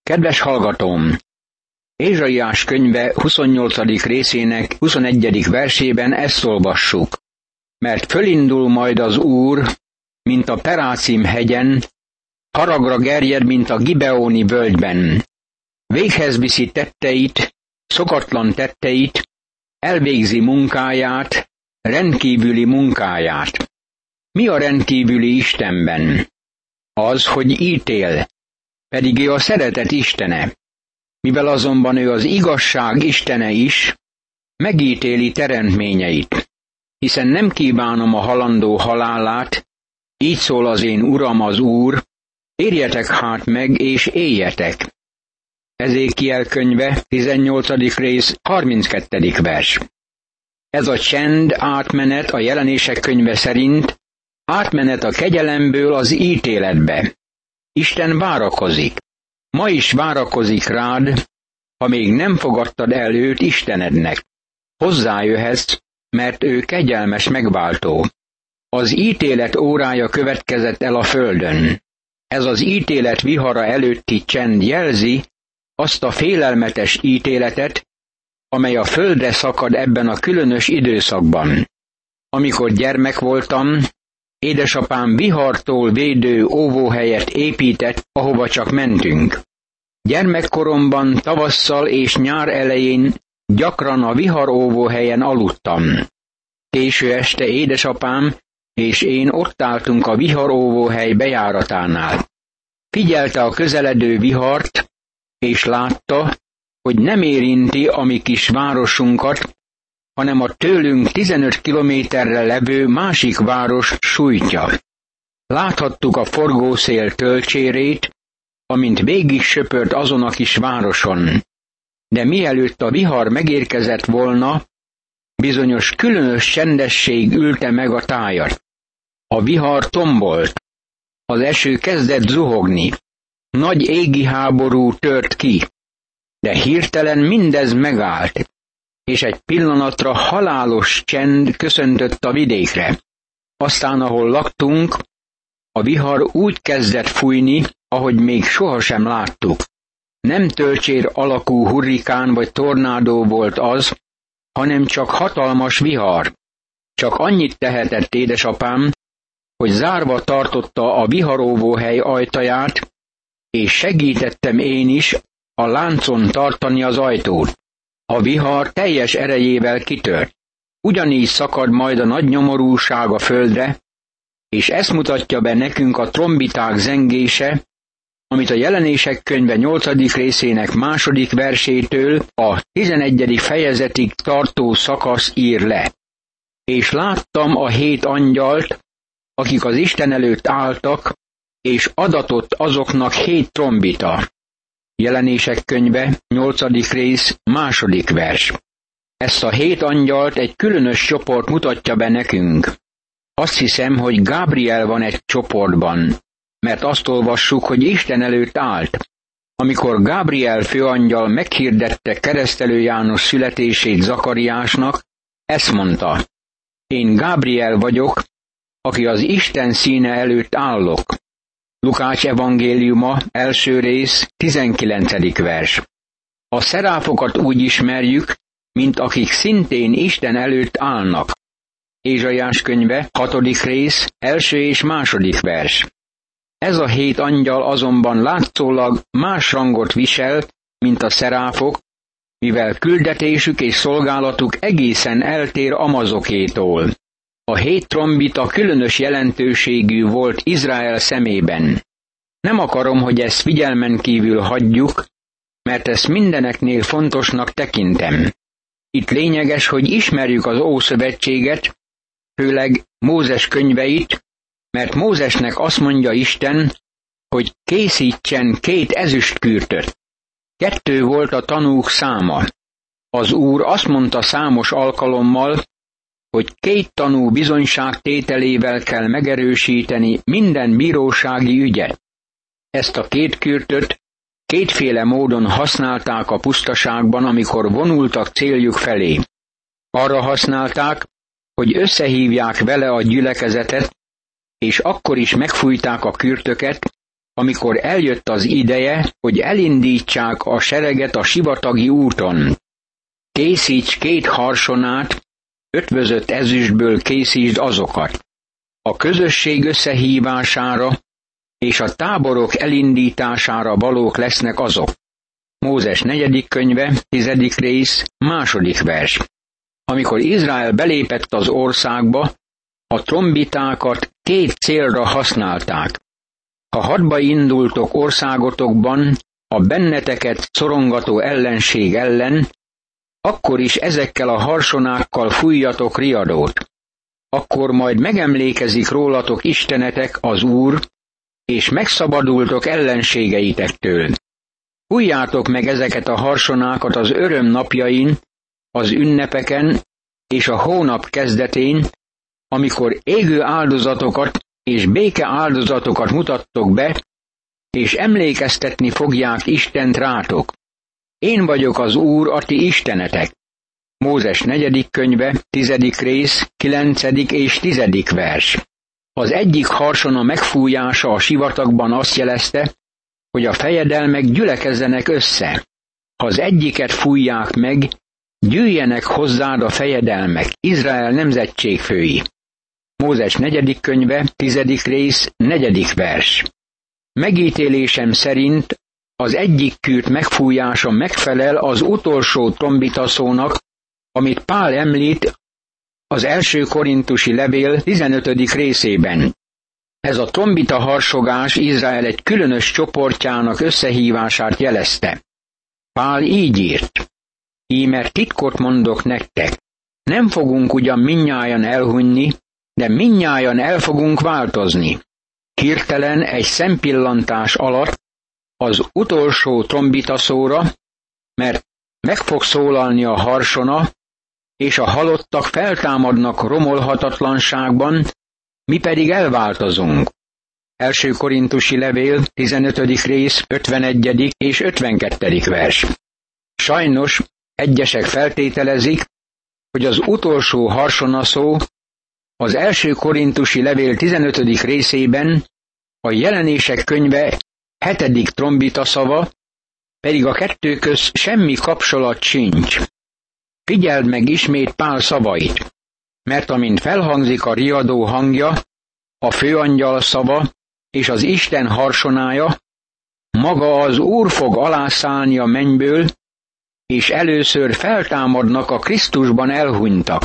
Kedves hallgatóm! Ézsaiás könyve 28. részének 21. versében ezt olvassuk. Mert fölindul majd az Úr, mint a Perácim hegyen, haragra gerjed, mint a Gibeóni völgyben. Véghez viszi tetteit, szokatlan tetteit, elvégzi munkáját, rendkívüli munkáját. Mi a rendkívüli Istenben? Az, hogy ítél, pedig ő a szeretet Istene. Mivel azonban ő az igazság Istene is, megítéli teremtményeit, hiszen nem kívánom a halandó halálát, így szól az én Uram az Úr, térjetek hát meg és éljetek. Ezékiel könyve, 18. rész, 32. vers. Ez a csend átmenet a Jelenések könyve szerint átmenet a kegyelemből az ítéletbe. Isten várakozik. Ma is várakozik rád, ha még nem fogadtad el őt Istenednek. Hozzájöhetsz, mert ő kegyelmes megváltó. Az ítélet órája következett el a földön. Ez az ítélet vihara előtti csend jelzi azt a félelmetes ítéletet, amely a földre szakad ebben a különös időszakban. Amikor gyermek voltam, édesapám vihartól védő óvóhelyet épített, ahova csak mentünk. Gyermekkoromban tavasszal és nyár elején gyakran a viharóvóhelyen aludtam. Késő este édesapám és én ott álltunk a viharóvóhely bejáratánál. Figyelte a közeledő vihart, és látta, hogy nem érinti a mi kis városunkat, hanem a tőlünk 15 kilométerre levő másik város sújtja. Láthattuk a forgószél tölcsérét, amint végig söpört azon a kis városon. De mielőtt a vihar megérkezett volna, bizonyos különös csendesség ülte meg a tájat. A vihar tombolt, az eső kezdett zuhogni, nagy égi háború tört ki, de hirtelen mindez megállt, és egy pillanatra halálos csend köszöntött a vidékre. Aztán, ahol laktunk, a vihar úgy kezdett fújni, ahogy még sohasem láttuk. Nem tölcsér alakú hurrikán vagy tornádó volt az, hanem csak hatalmas vihar. Csak annyit tehetett édesapám, hogy zárva tartotta a viharóvóhely ajtaját, és segítettem én is a láncon tartani az ajtót. A vihar teljes erejével kitört. Ugyanígy szakad majd a nagy nyomorúság a földre, és ezt mutatja be nekünk a trombiták zengése, amit a Jelenések könyve 8. részének 2. versétől a 11. fejezetig tartó szakasz ír le. És láttam a 7 angyalt, akik az Isten előtt álltak, és adatott azoknak 7 trombita. Jelenések könyve 8. rész 2. vers. Ezt a 7 angyalt egy különös csoport mutatja be nekünk. Azt hiszem, hogy Gábriel van egy csoportban, mert azt olvassuk, hogy Isten előtt állt. Amikor Gábriel főangyal meghirdette keresztelő János születését Zakariásnak, ezt mondta: én Gábriel vagyok, aki az Isten színe előtt állok. Lukács evangéliuma, 1. rész, 19. vers. A szeráfokat úgy ismerjük, mint akik szintén Isten előtt állnak. Ézsaiás könyve, 6. rész, 1. és 2. vers. Ez a 7 angyal azonban látszólag más rangot visel, mint a szeráfok, mivel küldetésük és szolgálatuk egészen eltér amazokétól. A 7 trombita különös jelentőségű volt Izrael szemében. Nem akarom, hogy ezt figyelmen kívül hagyjuk, mert ezt mindeneknél fontosnak tekintem. Itt lényeges, hogy ismerjük az Ószövetséget, főleg Mózes könyveit, mert Mózesnek azt mondja Isten, hogy készítsen 2 ezüstkürtöt. 2 volt a tanúk száma. Az Úr azt mondta számos alkalommal, hogy 2 tanú bizonyságtételével kell megerősíteni minden bírósági ügyet. Ezt a 2 kürtöt 2 módon használták a pusztaságban, amikor vonultak céljuk felé. Arra használták, hogy összehívják vele a gyülekezetet, és akkor is megfújták a kürtöket, amikor eljött az ideje, hogy elindítsák a sereget a sivatagi úton. Készíts 2 harsonát, ötvözött ezüstből készítsd azokat. A közösség összehívására és a táborok elindítására valók lesznek azok. Mózes 4. könyve, 10. rész, 2. vers. Amikor Izrael belépett az országba, a trombitákat 2 célra használták. Ha hadba indultok országotokban a benneteket szorongató ellenség ellen, akkor is ezekkel a harsonákkal fújjatok riadót. Akkor majd megemlékezik rólatok istenetek, az Úr, és megszabadultok ellenségeitektől. Fújjátok meg ezeket a harsonákat az öröm napjain, az ünnepeken és a hónap kezdetén, amikor égő áldozatokat és béke áldozatokat mutattok be, és emlékeztetni fogják Istent rátok. Én vagyok az Úr, a ti istenetek. Mózes 4. könyve, 10. rész, 9. és 10. vers. Az egyik harsona megfújása a sivatagban azt jelezte, hogy a fejedelmek gyülekezzenek össze. Ha az egyiket fújják meg, gyűjjenek hozzád a fejedelmek, Izrael nemzetségfői. Mózes 4. könyve, 10. rész, 4. vers. Megítélésem szerint az egyik kürt megfújása megfelel az utolsó trombitaszónak, amit Pál említ az 1. korintusi levél 15. részében. Ez a trombita harsogás Izrael egy különös csoportjának összehívását jelezte. Pál így írt: Íme titkot mondok nektek, nem fogunk ugyan mindnyájan elhunyni, de mindnyájan el fogunk változni. Hirtelen egy szempillantás alatt az utolsó trombitaszóra, mert meg fog szólalni a harsona, és a halottak feltámadnak romolhatatlanságban, mi pedig elváltozunk. 1. korintusi levél, 15. rész, 51. és 52. vers. Sajnos egyesek feltételezik, hogy az utolsó harsonaszó az 1. korintusi levél 15. részében a Jelenések könyve 7. trombita szava, pedig a kettő köz semmi kapcsolat sincs. Figyeld meg ismét Pál szavait, mert amint felhangzik a riadó hangja, a főangyal szava és az Isten harsonája, maga az Úr fog alászállni a mennyből, és először feltámadnak a Krisztusban elhunytak.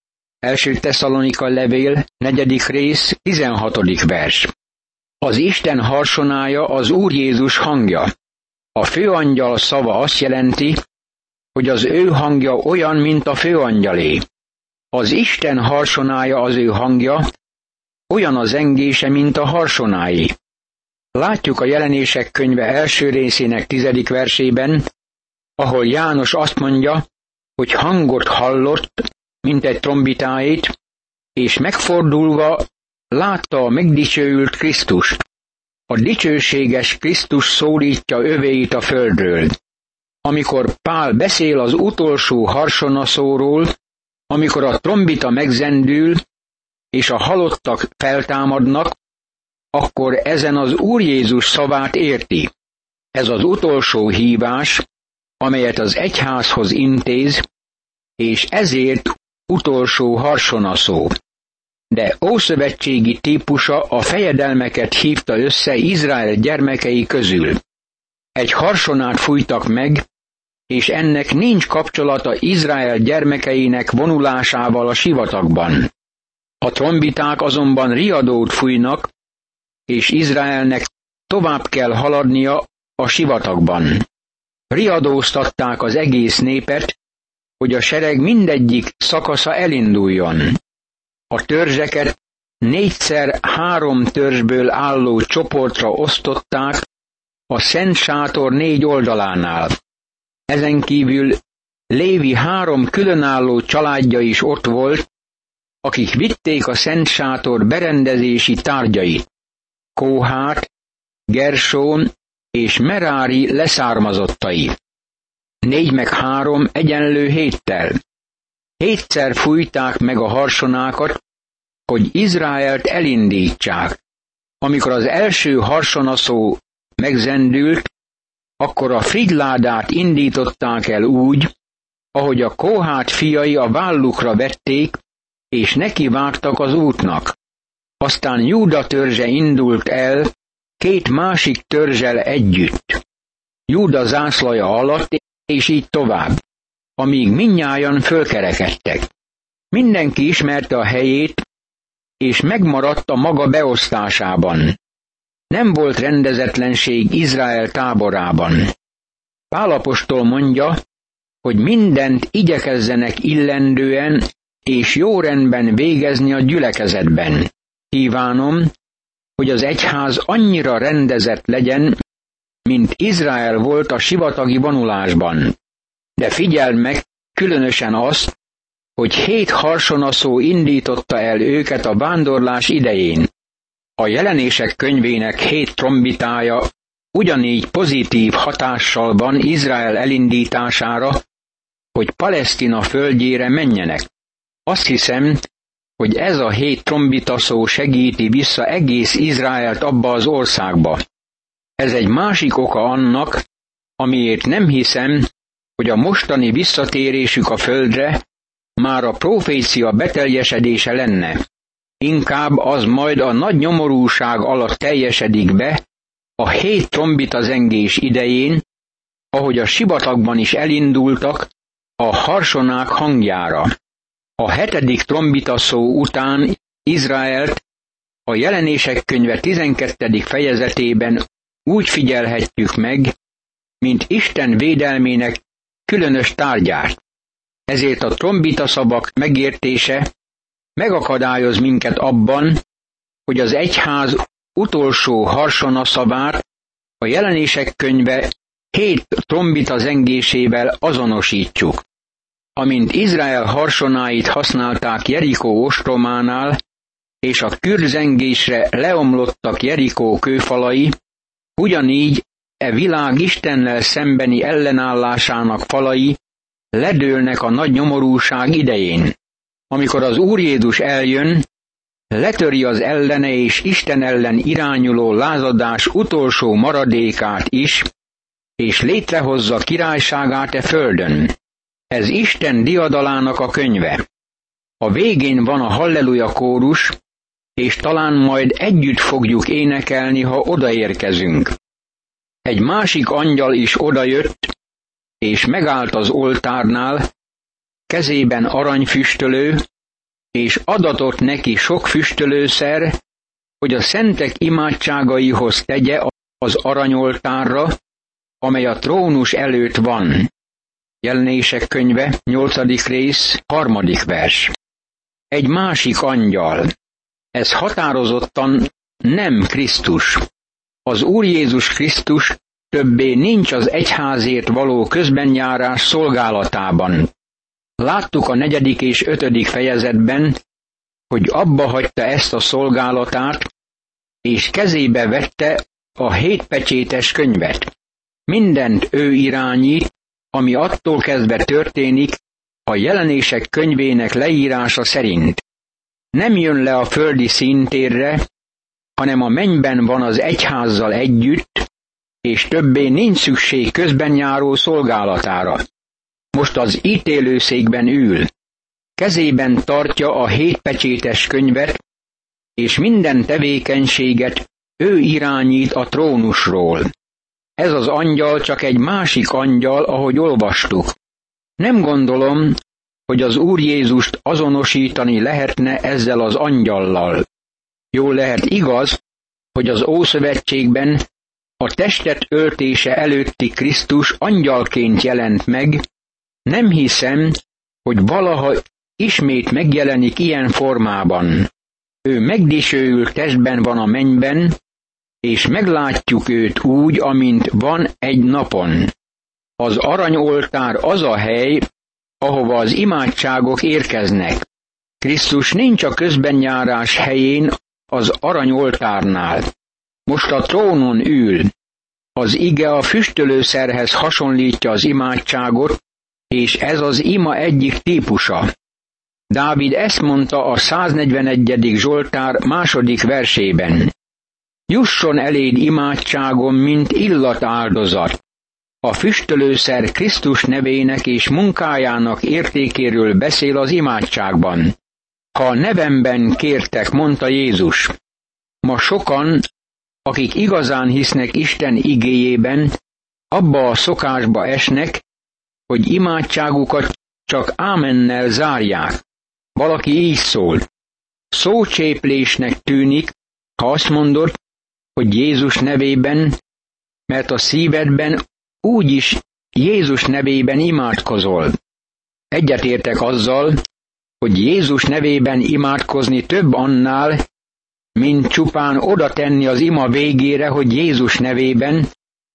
1. Tesszalonika levél, 4. rész, 16. vers. Az Isten harsonája az Úr Jézus hangja. A főangyal szava azt jelenti, hogy az ő hangja olyan, mint a főangyalé. Az Isten harsonája az ő hangja, olyan a zengése, mint a harsonáé. Látjuk a Jelenések könyve első részének 10. versében, ahol János azt mondja, hogy hangot hallott, mint egy trombitáit, és megfordulva látta a megdicsőült Krisztust. A dicsőséges Krisztus szólítja övéit a földről. Amikor Pál beszél az utolsó harsonaszóról, amikor a trombita megzendül, és a halottak feltámadnak, akkor ezen az Úr Jézus szavát érti. Ez az utolsó hívás, amelyet az egyházhoz intéz, és ezért utolsó harsonaszó. De ószövetségi típusa a fejedelmeket hívta össze Izrael gyermekei közül. Egy harsonát fújtak meg, és ennek nincs kapcsolata Izrael gyermekeinek vonulásával a sivatagban. A trombiták azonban riadót fújnak, és Izraelnek tovább kell haladnia a sivatagban. Riadóztatták az egész népet, hogy a sereg mindegyik szakasza elinduljon. A törzseket 4x3 törzsből álló csoportra osztották a Szent Sátor 4 oldalánál. Ezen kívül Lévi 3 különálló családja is ott volt, akik vitték a Szent Sátor berendezési tárgyait. Kóhát, Gersón és Merári leszármazottai. 4x3 egyenlő 7-tel. 7-szer fújták meg a harsonákat, hogy Izraelt elindítsák. Amikor az első harsonaszó megzendült, akkor a frigyládát indították el úgy, ahogy a Kóhát fiai a vállukra vették, és nekivágtak az útnak. Aztán Júda törzse indult el, két másik törzsel együtt. Júda zászlaja alatt, és így tovább, amíg mindnyájan fölkerekedtek. Mindenki ismerte a helyét, és megmaradt a maga beosztásában. Nem volt rendezetlenség Izrael táborában. Pál apostol mondja, hogy mindent igyekezzenek illendően és jó rendben végezni a gyülekezetben. Kívánom, hogy az egyház annyira rendezett legyen, mint Izrael volt a sivatagi vonulásban. De figyeld meg különösen azt, hogy 7 harsonaszó indította el őket a vándorlás idején. A Jelenések könyvének 7 trombitája ugyanígy pozitív hatással van Izrael elindítására, hogy Palesztina földjére menjenek. Azt hiszem, hogy ez a 7 trombitaszó segíti vissza egész Izraelt abba az országba. Ez egy másik oka annak, amiért nem hiszem, hogy a mostani visszatérésük a földre már a profécia beteljesedése lenne. Inkább az majd a nagy nyomorúság alatt teljesedik be, a 7 trombitazengés idején, ahogy a sivatagban is elindultak, a harsonák hangjára. A 7. trombitaszó után Izraelt a Jelenések könyve 12. fejezetében úgy figyelhetjük meg, mint Isten védelmének különös tárgyát. Ezért a trombitaszavak megértése megakadályoz minket abban, hogy az egyház utolsó harsonaszavát a Jelenések könyve 7 trombita zengésével azonosítjuk. Amint Izrael harsonáit használták Jerikó ostrománál, és a kürzengésre leomlottak Jerikó kőfalai, ugyanígy e világ Istennel szembeni ellenállásának falai ledőlnek a nagy nyomorúság idején. Amikor az Úr Jézus eljön, letöri az ellene és Isten ellen irányuló lázadás utolsó maradékát is, és létrehozza királyságát e földön. Ez Isten diadalának a könyve. A végén van a halleluja kórus, és talán majd együtt fogjuk énekelni, ha odaérkezünk. Egy másik angyal is odajött, és megállt az oltárnál, kezében aranyfüstölő, és adatott neki sok füstölőszer, hogy a szentek imádságaihoz tegye az aranyoltárra, amely a trónus előtt van. Jelenések könyve, 8. rész, 3. vers. Egy másik angyal. Ez határozottan nem Krisztus. Az Úr Jézus Krisztus többé nincs az egyházért való közbenjárás szolgálatában. Láttuk a 4. és 5. fejezetben, hogy abba hagyta ezt a szolgálatát, és kezébe vette a 7 pecsétes könyvet. Mindent ő irányít, ami attól kezdve történik, a Jelenések könyvének leírása szerint. Nem jön le a földi színtérre, hanem a mennyben van az egyházzal együtt, és többé nincs szükség közbenjáró szolgálatára. Most az ítélőszékben ül. Kezében tartja a 7 pecsétes könyvet, és minden tevékenységet ő irányít a trónusról. Ez az angyal csak egy másik angyal, ahogy olvastuk. Nem gondolom, hogy az Úr Jézust azonosítani lehetne ezzel az angyallal. Jól lehet igaz, hogy az Ószövetségben a testet öltése előtti Krisztus angyalként jelent meg, nem hiszem, hogy valaha ismét megjelenik ilyen formában. Ő megdicsőült testben van a mennyben, és meglátjuk őt úgy, amint van egy napon. Az aranyoltár az a hely, ahova az imádságok érkeznek. Krisztus nincs a közbenjárás helyén, az aranyoltárnál. Most a trónon ül. Az ige a füstölőszerhez hasonlítja az imádságot, és ez az ima egyik típusa. Dávid ezt mondta a 141. Zsoltár 2. versében. Jusson eléd imádságom, mint illatáldozat. A füstölőszer Krisztus nevének és munkájának értékéről beszél az imádságban. Ha a nevemben kértek, mondta Jézus. Ma sokan, akik igazán hisznek Isten igéjében, abba a szokásba esnek, hogy imádságukat csak ámennel zárják. Valaki így szól. Szócséplésnek tűnik, ha azt mondod, hogy Jézus nevében, mert a szívedben úgyis Jézus nevében imádkozol. Egyetértek azzal, hogy Jézus nevében imádkozni több annál, mint csupán oda tenni az ima végére, hogy Jézus nevében,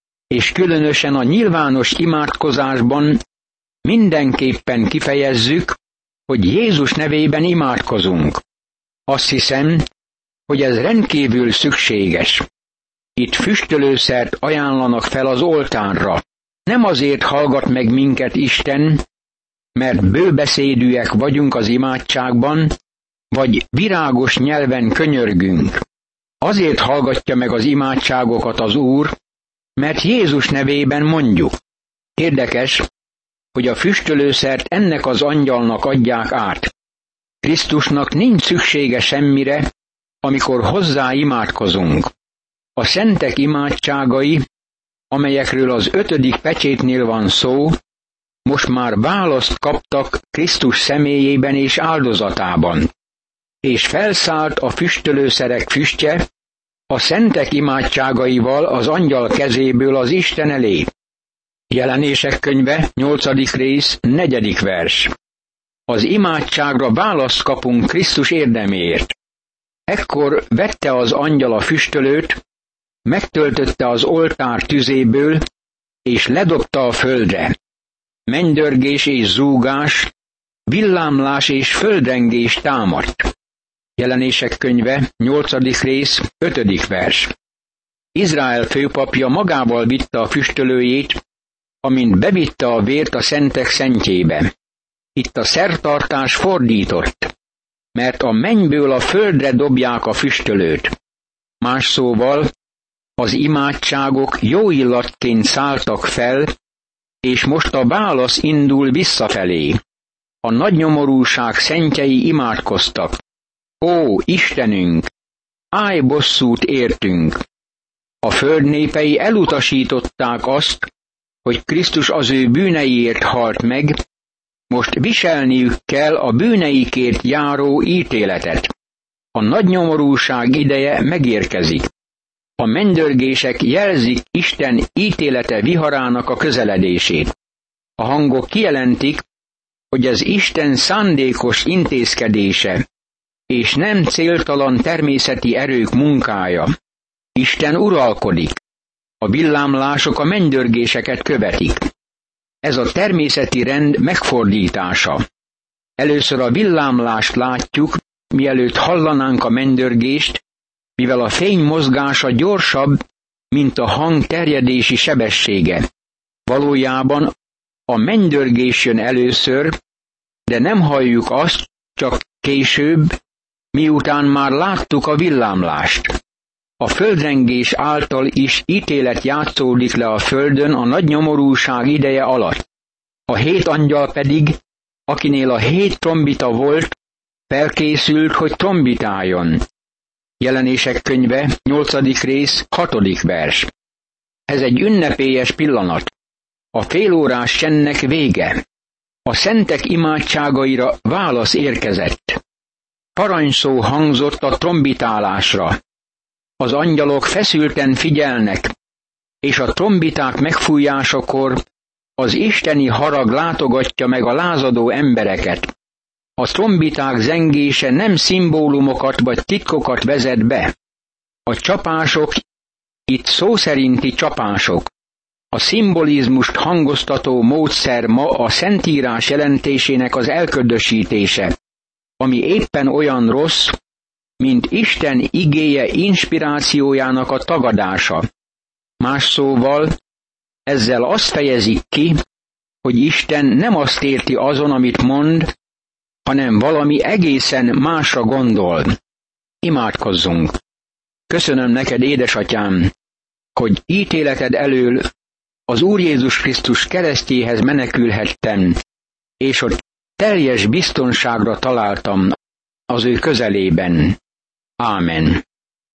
és különösen a nyilvános imádkozásban mindenképpen kifejezzük, hogy Jézus nevében imádkozunk. Azt hiszem, hogy ez rendkívül szükséges. Itt füstölőszert ajánlanak fel az oltárra. Nem azért hallgat meg minket Isten, mert bőbeszédűek vagyunk az imádságban, vagy virágos nyelven könyörgünk. Azért hallgatja meg az imádságokat az Úr, mert Jézus nevében mondjuk. Érdekes, hogy a füstölőszert ennek az angyalnak adják át. Krisztusnak nincs szüksége semmire, amikor hozzá imádkozunk. A szentek imádságai, amelyekről az 5. pecsétnél van szó, most már választ kaptak Krisztus személyében és áldozatában. És felszállt a füstölőszerek füstje, a szentek imádságaival az angyal kezéből az Isten elé. Jelenések könyve, 8. rész, 4. vers. Az imádságra választ kapunk Krisztus érdeméért. Ekkor vette az angyal a füstölőt, megtöltötte az oltár tüzéből, és ledobta a földre. Mennydörgés és zúgás, villámlás és földrengés támadt. Jelenések könyve, 8. rész, 5. vers. Izrael főpapja magával vitte a füstölőjét, amint bevitte a vért a szentek szentjébe. Itt a szertartás fordított, mert a mennyből a földre dobják a füstölőt. Más szóval, az imádságok jó illatként szálltak fel, és most a válasz indul visszafelé. A nagynyomorúság szentjei imádkoztak. Ó, Istenünk, állj bosszút értünk! A föld népei elutasították azt, hogy Krisztus az ő bűneiért halt meg, most viselniük kell a bűneikért járó ítéletet. A nagynyomorúság ideje megérkezik. A mennydörgések jelzik Isten ítélete viharának a közeledését. A hangok kijelentik, hogy ez Isten szándékos intézkedése, és nem céltalan természeti erők munkája. Isten uralkodik. A villámlások a mennydörgéseket követik. Ez a természeti rend megfordítása. Először a villámlást látjuk, mielőtt hallanánk a mennydörgést, mivel a fény mozgása gyorsabb, mint a hang terjedési sebessége. Valójában a mennydörgés jön először, de nem halljuk azt, csak később, miután már láttuk a villámlást. A földrengés által is ítélet játszódik le a földön a nagy nyomorúság ideje alatt. A 7 angyal pedig, akinél a 7 trombita volt, felkészült, hogy trombitáljon. Jelenések könyve, 8. rész, 6. vers. Ez egy ünnepélyes pillanat. A félórás csendnek vége. A szentek imádságaira válasz érkezett. Parancsszó hangzott a trombitálásra. Az angyalok feszülten figyelnek, és a trombiták megfújásakor az isteni harag látogatja meg a lázadó embereket. A trombiták zengése nem szimbólumokat vagy titkokat vezet be. A csapások itt szó szerinti csapások. A szimbolizmust hangoztató módszer ma a Szentírás jelentésének az elködösítése, ami éppen olyan rossz, mint Isten igéje inspirációjának a tagadása. Más szóval, ezzel azt fejezik ki, hogy Isten nem azt érti azon, amit mond, hanem valami egészen másra gondol. Imádkozzunk! Köszönöm neked, édesatyám, hogy ítéleted elől az Úr Jézus Krisztus keresztjéhez menekülhettem, és ott teljes biztonságra találtam az ő közelében. Ámen.